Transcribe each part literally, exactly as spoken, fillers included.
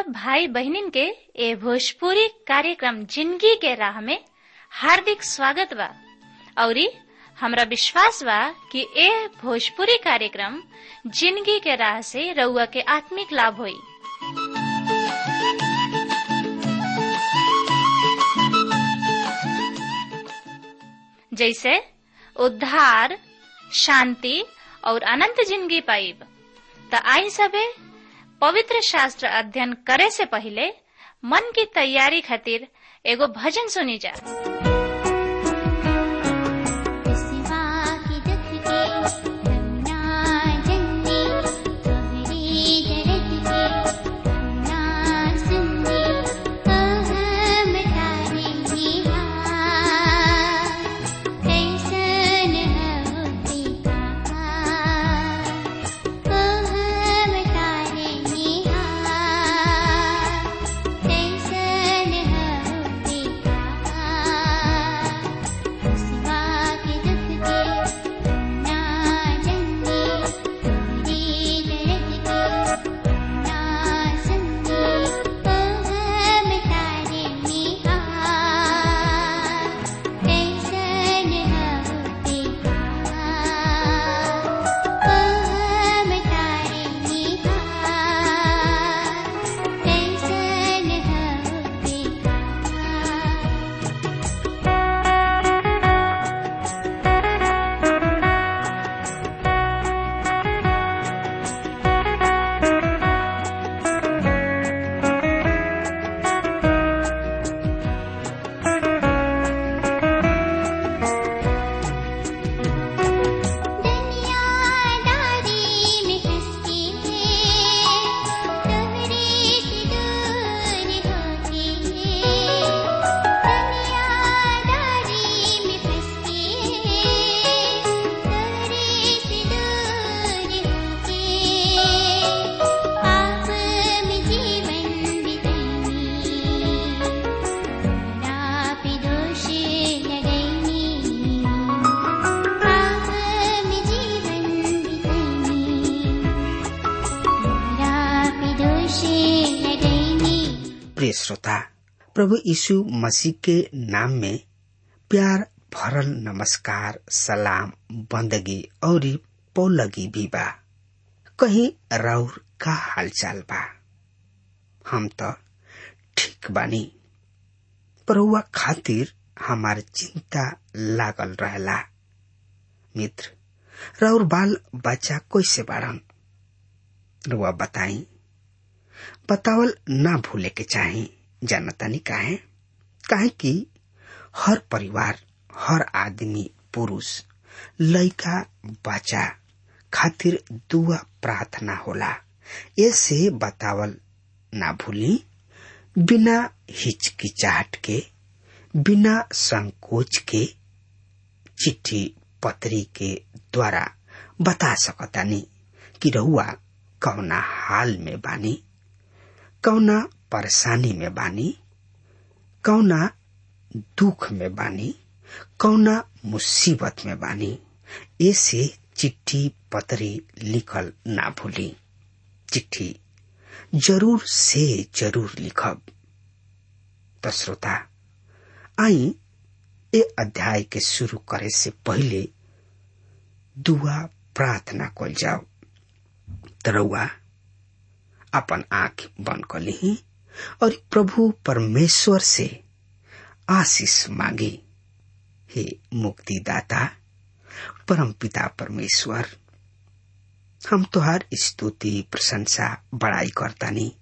भाई बहनिन के ए भोजपुरी कार्यक्रम जिंदगी के राह में हार्दिक स्वागत बा। औरी हमरा विश्वास बा कि ए भोजपुरी कार्यक्रम जिंदगी के राह से रउआ के आत्मिक लाभ होई। जैसे उद्धार, शांति और अनंत जिंदगी पाइब। त आई सबे पवित्र शास्त्र अध्ययन करे से पहले मन की तैयारी खातिर एगो भजन सुनी जा। प्रिय श्रोता, प्रभु यीशु मसीह के नाम में प्यार भरल नमस्कार, सलाम, बंदगी और पौलगी भी बा। कहीं राउर का हालचाल बा? हम तो ठीक बानी। प्रभुआ खातिर हमार चिंता लागल रहेला। मित्र, राउर बाल बच्चा कैसे बाड़न? रुआ बताई। बतावल ना भूले के चाही। जानतानी काहे? काहे कि हर परिवार, हर आदमी, पुरुष, लइका, बच्चा खातिर दुआ प्रार्थना होला। ऐसे बतावल ना भूली। बिना हिचकिचाहट के, बिना संकोच के चिट्ठी पत्री के द्वारा बता सकतानी कि रहुआ कौना हाल में बानी, कौना परेशानी में बानी, कौना दुख में बानी, कौना मुसीबत में बानी। ऐसे चिट्ठी पत्री लिखल ना भूली। चिट्ठी जरूर से जरूर लिखब। तो श्रोता, आई ए अध्याय के शुरू करे से पहले दुआ प्रार्थना कल जाओ। तरौआ अपन आंख बंद कर ली और प्रभु परमेश्वर से आशीष मांगी। हे मुक्तिदाता, परम पिता परमेश्वर, हम तुहार स्तुति, प्रशंसा, बड़ाई करतानी।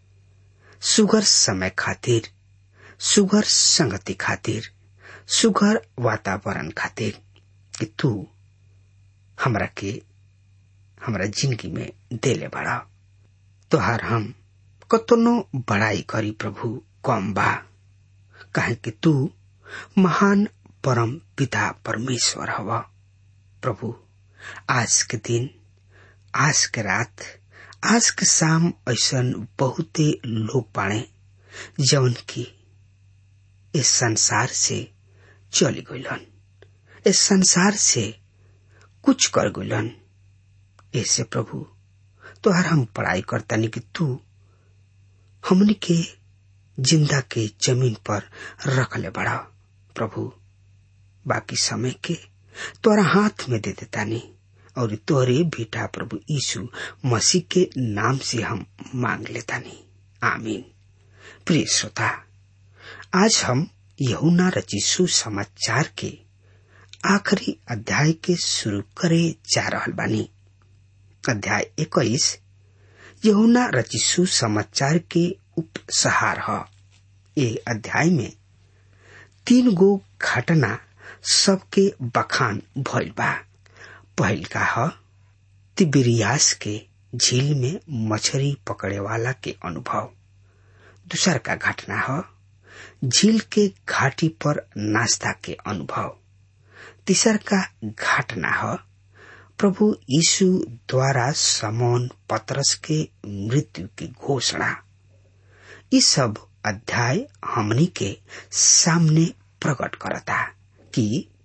सुगर समय खातिर, सुगर संगति खातिर, सुगर वातावरण खातिर कि तू हमरा के हमरा जिंदगी में देले बड़ा। तोहार हम कतनो बड़ाई करी प्रभु कम बा। काहे कि तू महान परम पिता परमेश्वर हवा। प्रभु, आज के दिन, आज के रात, आज के शाम ऐसन बहुते लोग बाड़े जौन की इस संसार से चली गइलन, इस संसार से कुछ कर गइलन। ऐसे प्रभु तोहर हम पढ़ाई करतानी कि तू हमनी के जिंदा के जमीन पर रखले बड़ा प्रभु। बाकी समय के तोरा हाथ में दे देता नहीं और तोरे बेटा प्रभु यीशु मसीह के नाम से हम मांग लेता नहीं, आमीन। प्रिय श्रोता, आज हम यूहन्ना रचित सुसमाचार के आखिरी अध्याय के शुरू करे जा रहल बानी। अध्याय इक्कीस यूहन्ना रचित सुसमाचार के उपसहार है। ये अध्याय में तीन गो घटना सबके बखान भइल बा। पहल का है तिबिरियास के झील में मछली पकड़े वाला के अनुभव। दूसर का घटना है झील के घाटी पर नाश्ता के अनुभव। तीसर का घटना है प्रभु यीशु द्वारा समौन पतरस के मृत्यु की घोषणा। इस सब अध्याय हमनी के सामने प्रकट करता कि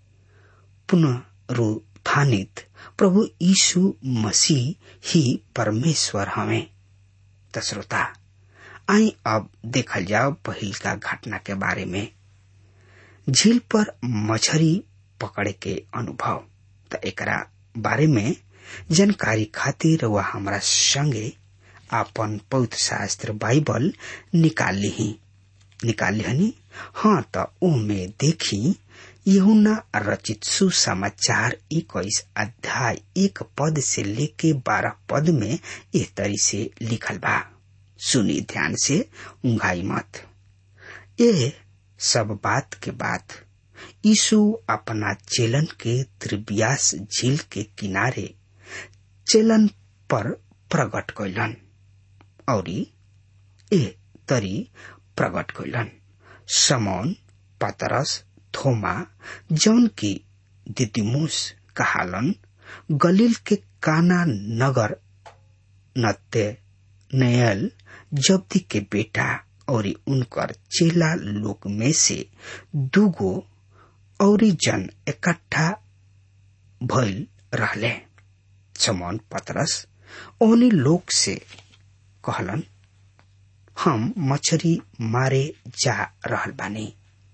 पुनरुत्थानित प्रभु यीशु मसीह ही परमेश्वर हमें। तो श्रोता, आई अब देखल जाओ पहिल का घटना के बारे में, झील पर मछली पकड़े के अनुभव। तो एकरा बारे में जानकारी खातिर वह हमारा संगे आपन पवित्र शास्त्र बाइबल निकाल ली निकाल ली हाँ, तो ओमे देखी यूहन्ना रचित सुसमाचार इक्कीस अध्याय एक पद से लेके बारह पद में इस तरी से लिखल बा। सुनी ध्यान से, उंघाई मत। ये सब बात के बाद यीशु अपना चेलन के तिबिरियास झील के किनारे चेलन पर प्रकट कैलन और ए तरी प्रकट कैलन। समौन पतरस, थोमा जौन की दिदिमुस कहालन, गलील के काना नगर नतनएल जब्दी के बेटा और उनकर चेला लोग में से दूगो और जन इकट्ठा भइल रहले। समौन पतरस ओनी लोग से कहलन, हम मछली मारे जा रहल बानी।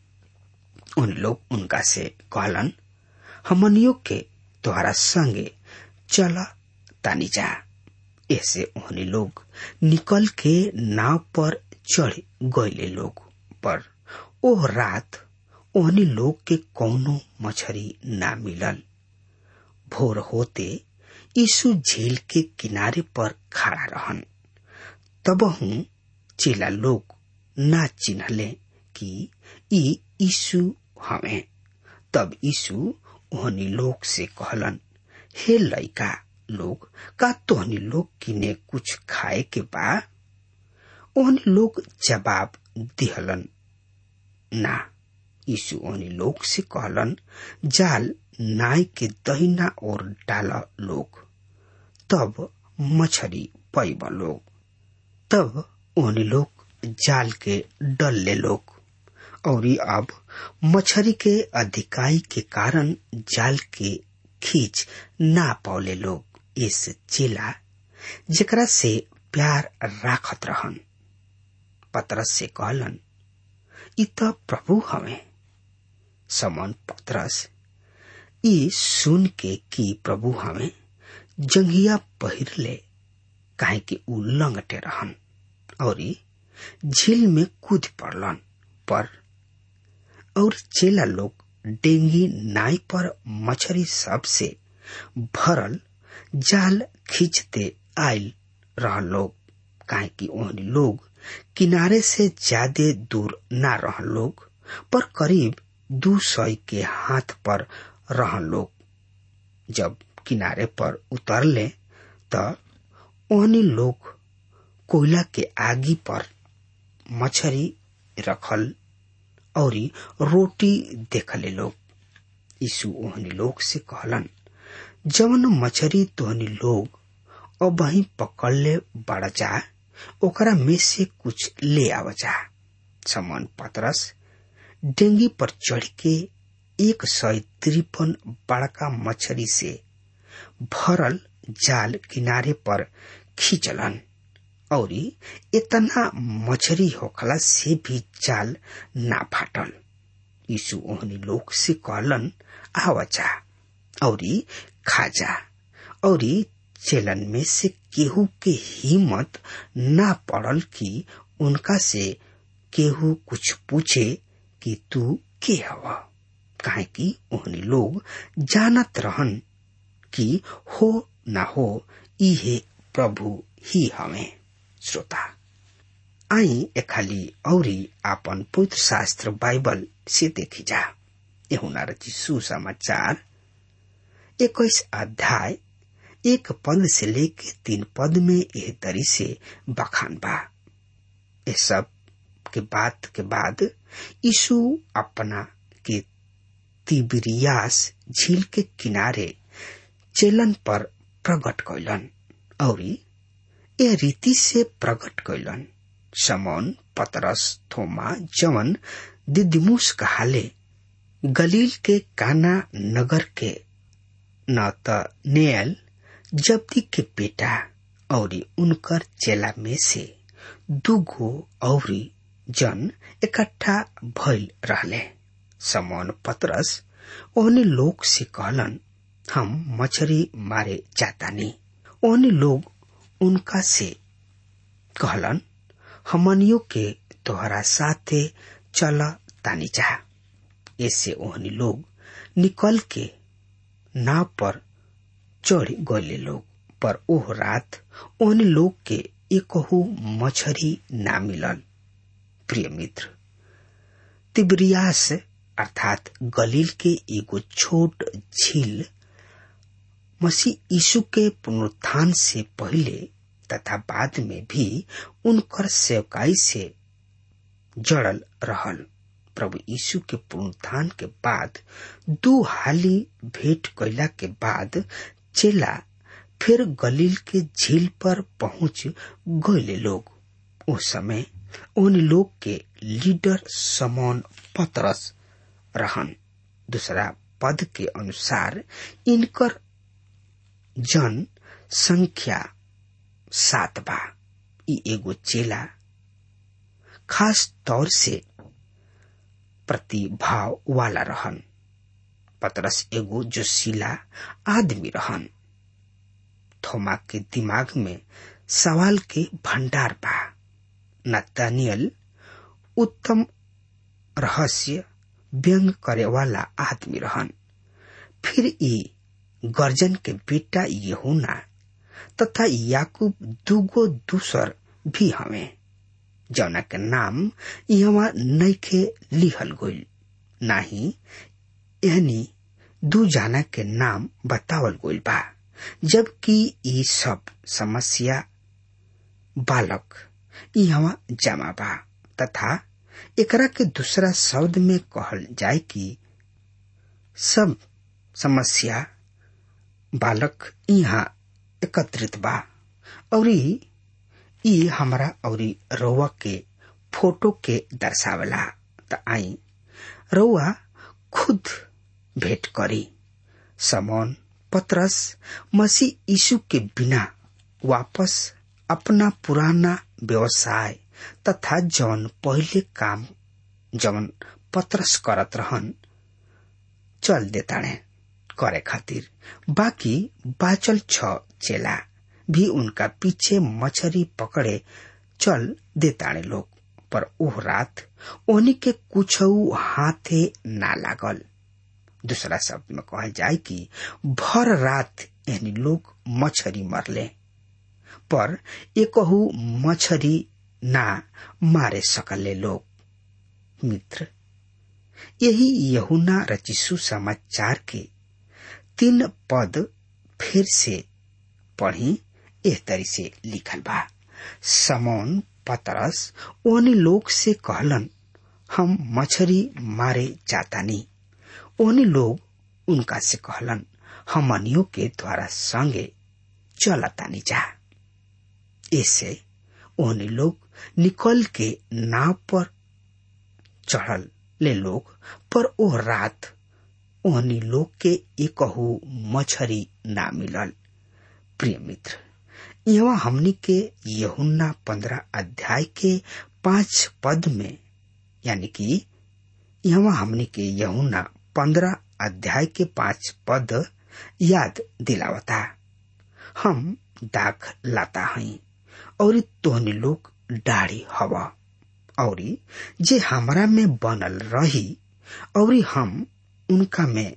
उन लोग उनका से कहलन, हमनियों के तोहरा संगे चल तानी जा। ऐसे उन्हें लोग निकल के नाव पर चढ़ गए लोग, पर ओह रात ओहनी लोग के कौनो मछली ना मिलल। भोर होते यीशु झील के किनारे पर खड़ा रहन। तबहू चेला लोग ना चिन्हले कि ई यीशु हमें। तब यीशु ओहनी लोग से कहलन, हे लइका लोग, का तोहनी लोग किने कुछ खाए के बा? ओहनी लोग जवाब दिहलन, ना। यीशु ओहनी लोग से कहलन, जाल नाई के दहिना और डाला लोग, तब मछली पैब लोग। तब ओहनी लोग जाल के डल ले लोग और अब मछली के अधिकाई के कारण जाल के खींच ना पौले लोग। इस चेला जेकरा से प्यार राखत रहन पतरस से कहलन, इ त प्रभु हमें। समौन पतरस ई सुन के कि प्रभु हमें जंघिया पहिर ले, काहे कि उ लंगटे रहन और झील में कूद पड़लन। पर और चेला लोग डेंगी नाई पर मछली सब से भरल जाल खींचते आयल रह लोग, काहे कि ओहनी लोग किनारे से ज्यादा दूर ना रह लोग, पर करीब दू सौ के हाथ पर रह लोग। जब किनारे पर उतरले त ओहनी लोग कोयला के आगी पर मछली रखल और रोटी देखले लोग। यीशु ओहनी लोग से कहलन, जवन मछली तोहनी लोग अब वही पकड़ले बड़ा जा, ओकरा में से कुछ ले आव जा। समौन पतरस डेंगी पर चढ़ के एक सौ तिरपन बड़का मछली से भरल जाल किनारे पर खींचलन और इतना मछरी होखला से भी जाल ना फाटल। यीशु ओहनी लोग से कहलन, आवाजा और खा जा। और चेलन में से केहू के हिम्मत ना पड़ल कि उनका से केहू कुछ पूछे कि तू के हवा, काहे कि ओहनी लोग जानत रहन कि हो ना हो इहे प्रभु ही हमें। श्रोता, आई एखाली औरी आपन पवित्र शास्त्र बाइबल से देखी जा। यूहन्ना रचित सुसमाचार इक्कीस अध्याय एक पद से लेके तीन पद में यह तरी से बखान बा। ये सब के बात के बाद यीशु अपना के तिबिरियास झील के किनारे चेलन पर प्रकट कैलन और ए रीति से प्रकट कैलन। शमौन पतरस, थोमा जवन दिदिमुस कहाले, गलील के काना नगर के नतनेल जब्दी के बेटा और उनकर चेला में से दुगो और जन इकट्ठा भइल रहले। शमौन पतरस ओहनी लोग से कहलन, हम मछरी मारे जातानी। ओहनी लोग उनका से कहलन, हमनियों के तोहरा साथे चल तानी जा। ऐसे ओहनी लोग निकल के नाव पर चढ़ गए लोग, पर ओह रात ओहनी लोग के एकहु मछरी ना मिलल। प्रिय मित्र, तिबिरियास अर्थात गलील के एगो छोट झील मसीह यीशु के पुनरुत्थान से पहले तथा बाद में भी उनकर सेवकाई से जड़ल रहल। प्रभु यीशु के पुनरुत्थान के बाद दो हाली भेंट कैला के बाद चेला फिर गलील के झील पर पहुंच गए लोग। उस समय उन लोग के लीडर शमौन पतरस रहन। दूसरा पद के अनुसार इनकर जन संख्या सात बा। ई एगो चेला खास तौर से प्रतिभाव वाला रहन। पतरस एगो जोशीला आदमी रहन। थोमा के दिमाग में सवाल के भंडार बा। नतनियल उत्तम रहस्य व्यंग करे वाला आदमी रहन। फिर ई गर्जन के बेटा यूहन्ना तथा याकूब दुगो दूसर भी हमें, जौना के नाम यहाँ नइखे लिहल गइल, नाही यानी दू जाना के नाम बतावल गइल बा। जबकि ये सब समस्या बालक यहाँ जमा बा तथा एकरा के दूसरा शब्द में कहल जाए कि सब समस्या बालक यहाँ एकत्रित बा। और ई हमरा और रउआ के फोटो के दर्शावला। त आई रउआ खुद भेंट करी। शमौन पतरस मसीह यीशु के बिना वापस अपना पुराना व्यवसाय तथा जौन पहले काम जौन पतरस करत रहन चल देताने करे खातिर। बाकी बाचल छ चेला भी उनका पीछे मछरी पकड़े चल देताने लोग, पर ओह रात ओनी के कुछऊ हाथे ना लागल। दूसरा शब्द में कहल जाए कि भर रात यानी लोग मछरी मरले, पर एकहू मछरी ना मारे सकले लोग। मित्र, यही यूहन्ना रचित सुसमाचार के तीन पद फिर से पढ़ी। एह तरी से लिखल बा, शमौन पतरस ओनी लोग से कहलन, हम मछरी मारे जातानी। ओनी लोग उनका से कहलन, हमनियों के द्वारा संगे चलतानी जा। ऐसे ओनी लोग निकल के नाव पर चढ़ल ले लोग, पर ओ रात ओनी लोग के एकहू मछरी ना मिलल। प्रिय मित्र, यहाँ हमनी के यूहन्ना पंद्रह अध्याय के पांच पद में, यानी कि यहाँ हमनी के यूहन्ना पंद्रह अध्याय के पांच पद याद दिलावता। हम दाख लाता हई और तोहनी लोग डाढ़ी हवा, और जे हमरा में बनल रही और हम उनका में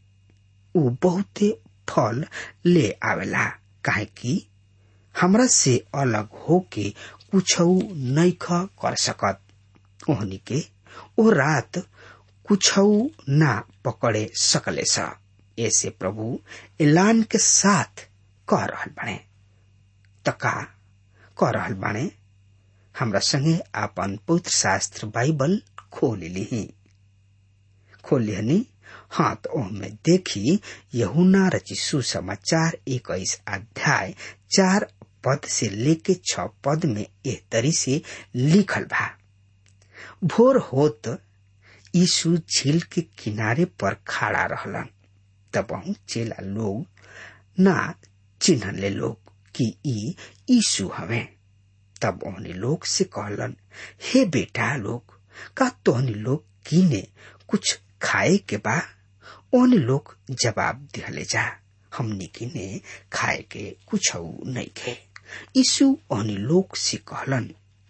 उ बहुते फल ले आवेला, काहे कि हमरा से अलग होके कुछ नहीं कर सकत। ओहनी के ओ रात कुछ ना पकड़े सकले सा। ऐसे प्रभु ऐलान के साथ कह रहल बाणे। तका कह रहल बाणे, हमरा संगे आपन पवित्र शास्त्र बाइबल खोल ली खोल लिहनी। हाँ, तो ओहमे देखी यूहन्ना रचित सुसमाचार इक्कीस अध्याय चार पद से लेके छह पद में एह तरी से लिखल बा। भोर होत यीशु झील के किनारे पर खड़ा रहलन। तब चेला लोग ना चिन्हले लोग कि ई यीशु हवे। तब ओहनी लोग से कहलन, हे बेटा लोग, का तोहनी लोग कीने कुछ खाए के बा? ओहनी लोग जवाब दिहले, जा हमनी कीने खाए के कुछ नहीं खे। यीशु ओहनी लोग से कहलन,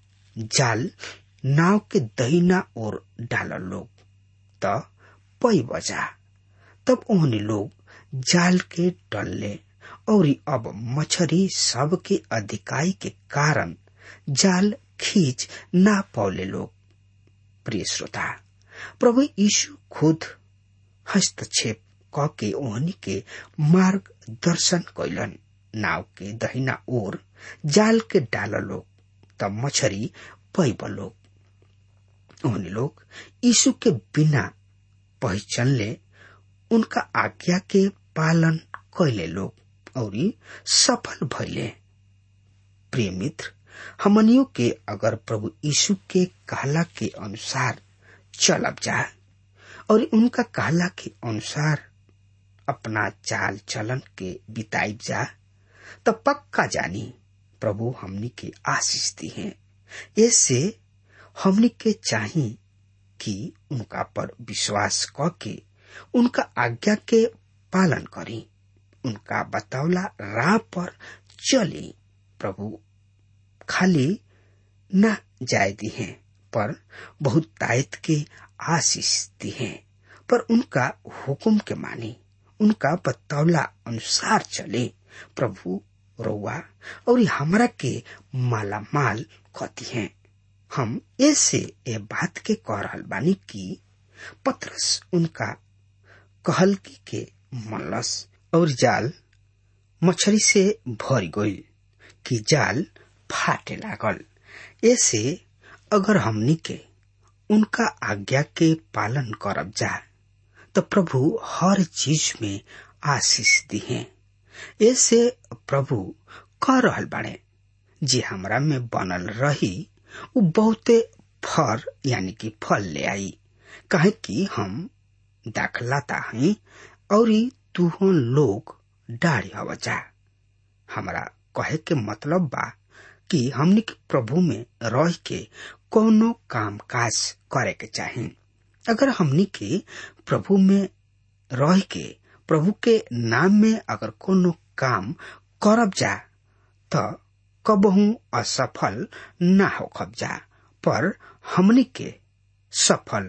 जाल नाव के दहिना ओर डाल लोग त पई बजा। तब ओहनी लोग जाल के डलले, और अब मछरी सब के अधिकाई के कारण जाल खींच ना पौले लोग। प्रिय श्रोता, प्रभु यीशु खुद हस्तक्षेप क के ओहनी के मार्गदर्शन कैलन। नाव के दहिना ओर जाल के डाल लोग तब मछरी पैब लोग। ओहनी लोग यीशु के बिना पहचानले उनका आज्ञा के पालन कैले लोग और सफल भइले। प्रिय मित्र, हमनियों के अगर प्रभु यीशु के कहला के अनुसार चलब जा और उनका कहला के अनुसार अपना चाल चलन के बिताई जा, तब पक्का जानी प्रभु हमनी के आशीष दी है। ऐसे हमनी के चाहिए कि उनका पर विश्वास करके उनका आज्ञा के पालन करी, उनका बतावला राह पर चली। प्रभु खाली न जाय दी है, पर बहुत तायत के आशीष दी है, पर उनका हुक्म के मानी, उनका बतावला अनुसार चले। प्रभु रउआ और हमरा के माला माल खती हैं। हम ऐसे ए बात के कह रहल बानी कि पतरस उनका कहल की के मनलस और जाल मछली से भर गई कि जाल फाटे लागल। ऐसे अगर हमनी के उनका आज्ञा के पालन करब जा तो प्रभु हर चीज में आशीष दी है। ऐसे प्रभु कह रहल बाड़े, जे हमरा में बनल रही उ बहुते फर यानी कि फल ले आई, कहे कि हम दाखलाता हैं और तुहन लोग डाढ़ी हवा जा। हमरा कहे के मतलब बा कि हमनी के प्रभु में रह के कोनो काम काज करे के चाही। अगर हमनी के प्रभु में रह के प्रभु के नाम में अगर कोनो काम करब जा तो कबहू असफल ना होखब जा, पर हमनी के सफल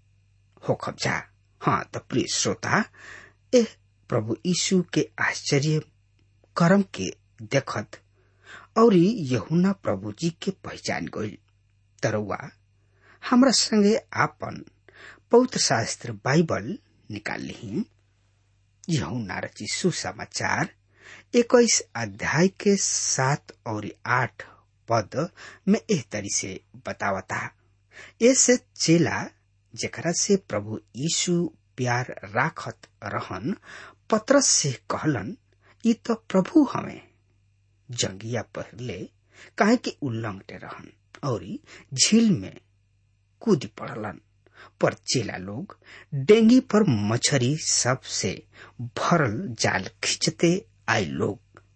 होखब जा। हाँ, तो प्रिय श्रोता, एह प्रभु यीशु के आश्चर्य कर्म के देखत और यूहन्ना प्रभु जी के पहचान गई। तरवा हमरा संगे आपन पवित्र शास्त्र बाइबल निकाल ली। यूहन्ना रचित सुसमाचार इक्कीस अध्याय के सात और आठ पद में एह तरी से बतावता। ऐसे चेला जेकरा से प्रभु यीशु प्यार राखत रहन पतरस से कहलन, ई तो प्रभु हमें। जंगिया पहले काहे के उल्लंघते रहन और झील में कूद पड़लन, पर चेला लोग डेंगी पर मछरी सब से भरल जाल खींचते आई लोग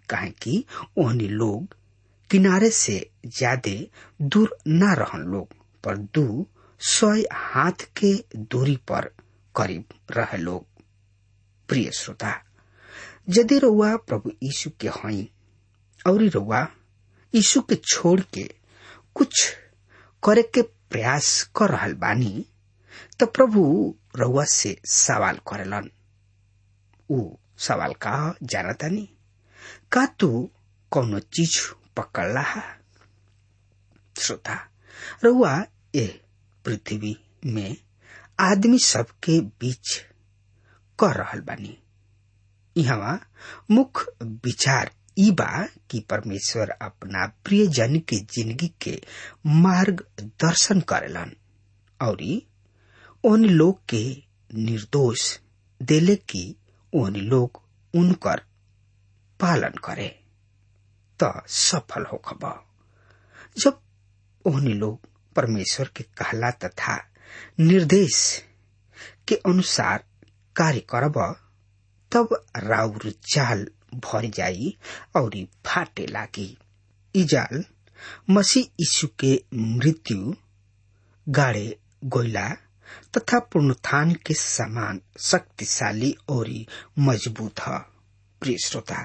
काहे कि ओहनी लोग किनारे से ज्यादा दूर न रहन लोग, पर दू सौ हाथ के दूरी पर करीब रहे लोग। प्रिय श्रोता, यदि रउआ प्रभु यीशु के हई और रउआ यीशु के छोड़ के कुछ करे के प्रयास कर रहल बानी, तो प्रभु रउआ से सवाल करेलन। ऊ सवाल का जानतानी? का तू कौनो चीज पकड़ला है? श्रोता, रउआ ए पृथ्वी में आदमी सबके बीच कर रहल बानी। यहाँ मुख्य विचार ई बा कि परमेश्वर अपना प्रिय जन के जिंदगी के मार्ग दर्शन करेलन और उन लोग के निर्दोष देले कि उन लोग उनकर पालन करे तो सफल हो खबा। जब उन लोग परमेश्वर के कहला तथा निर्देश के अनुसार कार्य करब, तब राउर जाल भर जाई और फाटे लागी। ई जाल मसीह यीशु के मृत्यु, गाड़े गोइला तथा पुनरुत्थान के समान शक्तिशाली और मजबूत है। प्रिय श्रोता,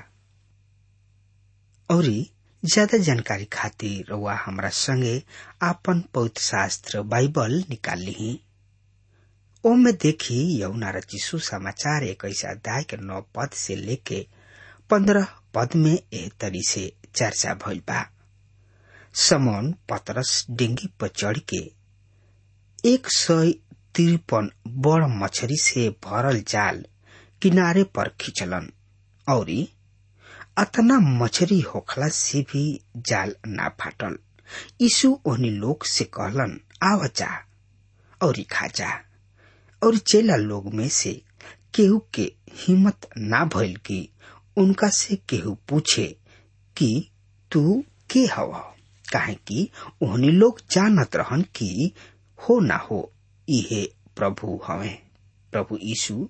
और ज्यादा जानकारी खातिर रउआ हमरा संगे आपन पवित्र शास्त्र बाइबल निकाल ली। ओमे देखी यहुना रचिसु समाचार इक्कीस अध्याय के नौ पद से लेके पंद्रह पद में एह तरी से चर्चा भइल बा। समौन पतरस डेंगी पर चढ़ के एक सौ तिरपन बड़ मछली से भरल जाल किनारे पर खींचलन और अतना मछली होखला से भी जाल ना फाटल। यीशु ओहनी लोग से कहलन, आव जा और खा जा। और चेला लोग में से केहू के हिम्मत ना भइल कि उनका से केहू पूछे कि तू के हवा, काहे कि ओहनी लोग जानत रहन कि हो ना हो इहे प्रभु हवे। प्रभु यीशु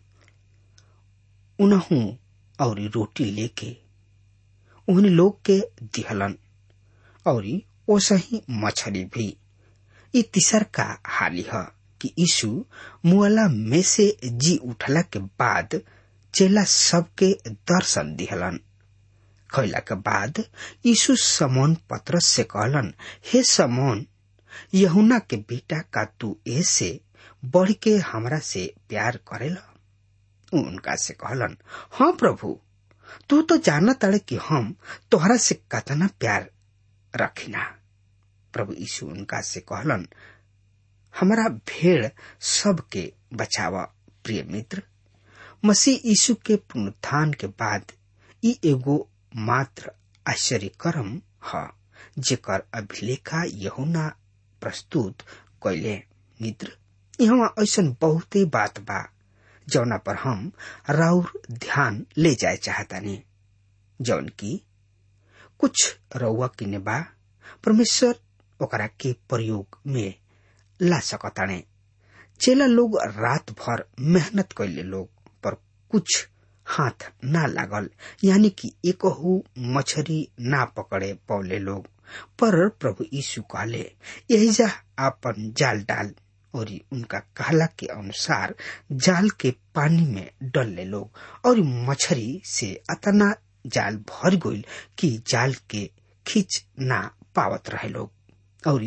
उनहु और रोटी लेके उन लोग के दिहलन और ओसही मछली भी। ई तीसर का हाली है कि यीशु मुअला में से जी उठला के बाद चेला सबके दर्शन दिहलन। खैला के बाद यीशु समौन पतरस से कहलन, हे समौन, यूहन्ना के बेटा, का तू ऐसे बढ़ के हमरा से प्यार करेला? उनका से कहलन, हाँ प्रभु, तू तो जानत तारे कि हम तोहरा से कतना प्यार रखिना। प्रभु यीशु उनका से कहलन, हमारा भेड़ सबके बचावा। प्रिय मित्र, मसीह यीशु के पुनरुत्थान के बाद ई एगो मात्र आश्चर्य कर्म है जेकर अभिलेखा यूहन्ना प्रस्तुत कैले। मित्र, यहाँ ऐसन बहुते बात बा जौना पर हम राउर ध्यान ले जाए चाहतानी, जौन की कुछ रउआ किने बा परमेश्वर ओकरा के प्रयोग में ला सकताने। चेला लोग रात भर मेहनत कैले लोग, पर कुछ हाथ ना लागल, यानी कि एकहु मछली ना पकड़े पौले लोग। पर प्रभु यीशु कहले, यही जा आपन जाल डाल, और उनका कहला के अनुसार जाल के पानी में डलले लोग, और मछली से अतना जाल भर गइल कि जाल के खींच ना पावत रहे लोग, और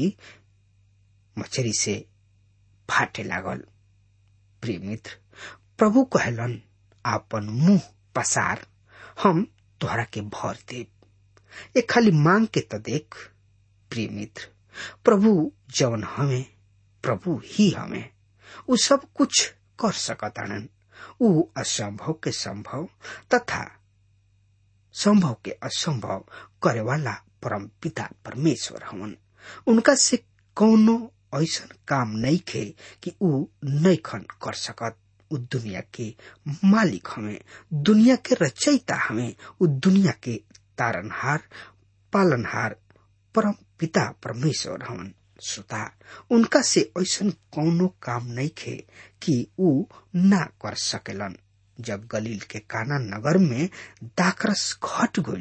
मछली से फाटे लागल। प्रिय मित्र, प्रभु कहलन, आपन मुंह पसार, हम तोहरा के भर देब। एक खाली मांग के तो देख। प्रिय मित्र, प्रभु जवन हमें प्रभु ही हमें उ सब कुछ कर सकतानन। उ असंभव के संभव तथा संभव के असंभव करे वाला परम पिता परमेश्वर हवन। उनका से कौनो ऐसा काम नहीं खे कि उ नहीं खन कर सकत। उ दुनिया के मालिक हमें, दुनिया के रचयिता हमें, उ दुनिया के तारनहार पालनहार परम पिता परमेश्वर हवन। श्रोता, उनका से ऐसा कौनो काम नहीं खे कि उ ना कर सकेलन। जब गलील के काना नगर में दाखरस घट गइल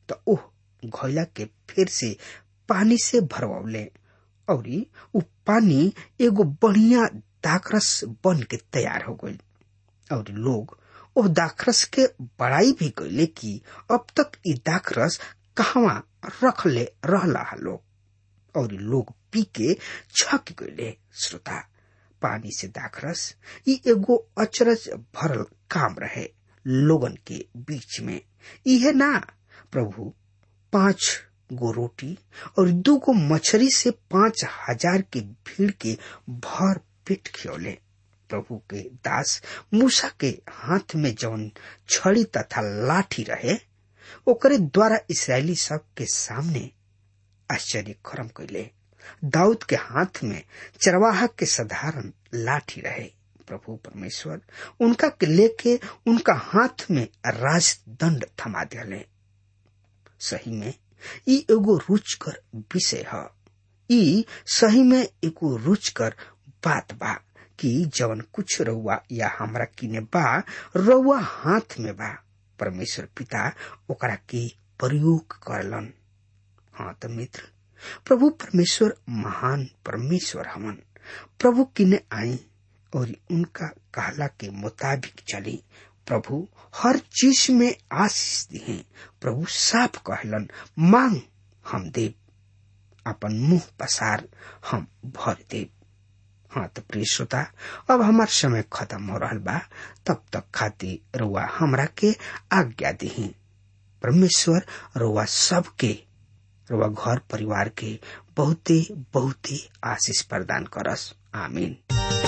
तो ओह घोइला के फिर से पानी से भरवले और उ पानी एगो बढ़िया दाखरस बन के तैयार हो गई। और लोग ओ दाखरस के बड़ाई भी कैले कि अब तक ई दाखरस कहवा रख ले रहला लोग। और लोग पी के छक गए। श्रोता, पानी से दाखरस ई एगो अचरज भरल काम रहे लोगन के बीच में। इहे ना प्रभु पांच गो रोटी और दो गो मछली से पांच हजार के भीड़ के भर पेट खियौले। प्रभु के दास मूसा के हाथ में जौन छड़ी तथा लाठी रहे ओकरे द्वारा इसराइली सब के सामने आश्चर्य कर्म कैले। दाऊद के हाथ में चरवाहा के साधारण लाठी रहे। प्रभु परमेश्वर उनका के लेके उनका हाथ में राजदंड थमा दिले। सही में ई एगो रुचकर विषय है। ई सही में एगो रुचकर बात बा कि जवन कुछ रउआ या हमरा किने बा रउआ हाथ में बा, परमेश्वर पिता ओकरा के प्रयोग करलन। हाँ तो मित्र, प्रभु परमेश्वर महान परमेश्वर हमन। प्रभु किने आई और उनका कहला के मुताबिक चली। प्रभु हर चीज में आशीष दिए। प्रभु साफ कहलन, मांग हम देव, अपन मुंह पसार हम भर देव। हाँ तो प्रिय श्रोता, अब हमार समय खत्म हो रहा बा। तब तक खातिर रुआ हमरा के आज्ञा दी। परमेश्वर रुआ सबके, रुआ घर परिवार के बहुते बहुते आशीष प्रदान करस। आमीन।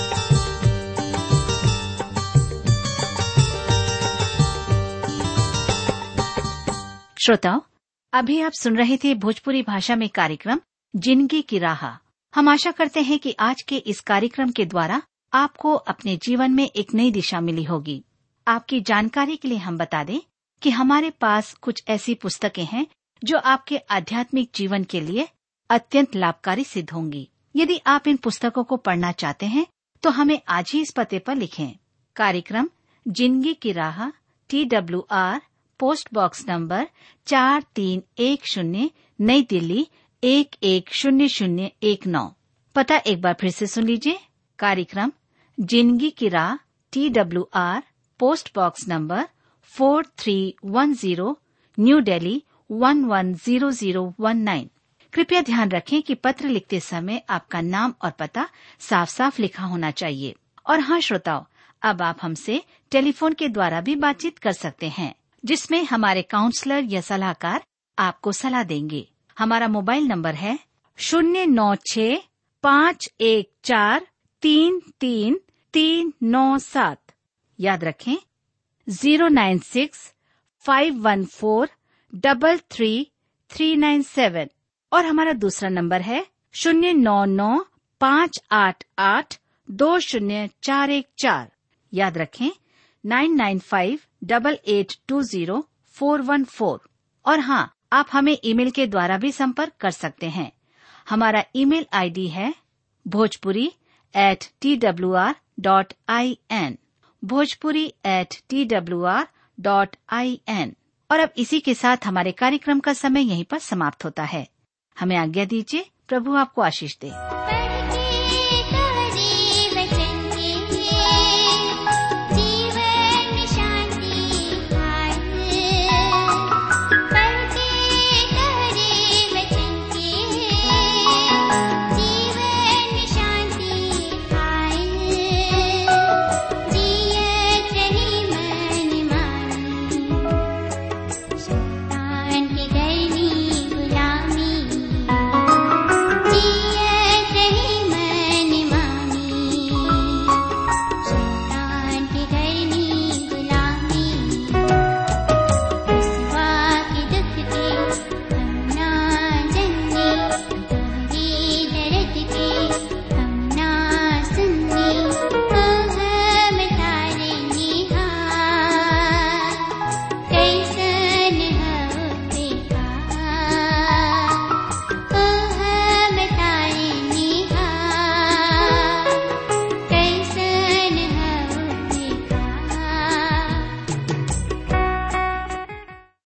श्रोताओ, अभी आप सुन रहे थे भोजपुरी भाषा में कार्यक्रम जिंदगी की राह। हम आशा करते हैं कि आज के इस कार्यक्रम के द्वारा आपको अपने जीवन में एक नई दिशा मिली होगी। आपकी जानकारी के लिए हम बता दें कि हमारे पास कुछ ऐसी पुस्तकें हैं जो आपके आध्यात्मिक जीवन के लिए अत्यंत लाभकारी सिद्ध होंगी। यदि आप इन पुस्तकों को पढ़ना चाहते हैं तो हमें आज ही इस पते पर लिखें। कार्यक्रम जिंदगी की राह, T W R, post box number चार तीन एक शून्य, नई दिल्ली एक एक शून्य शून्य एक नौ। पता एक बार फिर से सुन लीजिए। कार्यक्रम जिंदगी की राह, T W R, post box number four three one zero, new Delhi one one zero zero one nine. कृपया ध्यान रखें कि पत्र लिखते समय आपका नाम और पता साफ साफ लिखा होना चाहिए। और हाँ श्रोताओ, अब आप हमसे टेलीफोन के द्वारा भी बातचीत कर सकते हैं, जिसमें हमारे काउंसलर या सलाहकार आपको सलाह देंगे। हमारा मोबाइल नंबर है शून्य नौ छ पाँच एक चार तीन तीन तीन नौ सात। याद रखें zero nine six five one four double three three nine seven. और हमारा दूसरा नंबर है शून्य नौ नौ पाँच आठ आठ दो शून्य चार एक चार। याद रखें nine nine five double eight two zero four one four. और हाँ, आप हमें ईमेल के द्वारा भी संपर्क कर सकते हैं। हमारा ईमेल आईडी है Bhojpuri at T W R dot I N, Bhojpuri at T W R dot I N. और अब इसी के साथ हमारे कार्यक्रम का समय यहीं पर समाप्त होता है। हमें आज्ञा दीजिए। प्रभु आपको आशीष दे।